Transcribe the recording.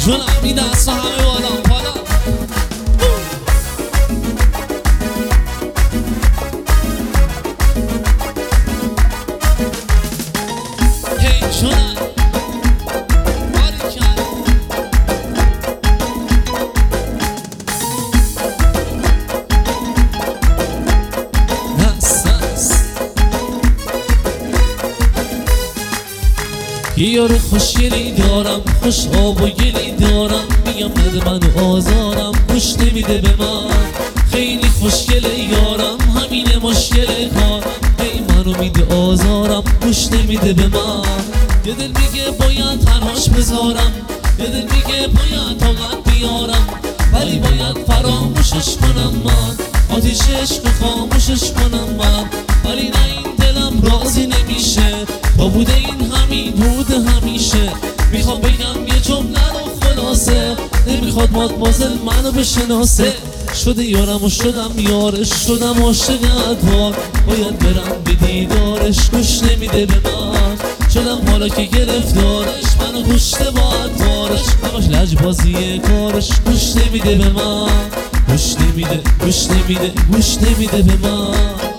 جونم این دست همه بالا بالا. هی جونم یه یار خوشگلی دارم، خوش آب و گلی دارم، میگم بده من آزارم، گوش نمیده به من. خیلی خوشگله یارم، همینه مشکل کارم، هی منو میده آزارم، گوش نمیده به من. یه دل میگه باید تنهاش بذارم، یه دل میگه باید طاقت بیارم، ولی باید فراموشش کنم من، آتیش عشق خاموشش کنم من. ولی نه این دلم راضی نمیشه، تا بوده این همین بوده همیشه. میخوام بگم یه جمله رو خلاصه، نمیخواد مادمازل منو بشناسه. شده یارم و شدم یارش، شدم عاشق ادوار، باید برم به دیدارش، گوش نمیده به من. شدم حالا که گرفتارش، منو گوشته با ادوارش، همش لجبازیه کارش، گوش نمیده به من، گوش نمیده، گوش نمیده، گوش نمیده به من.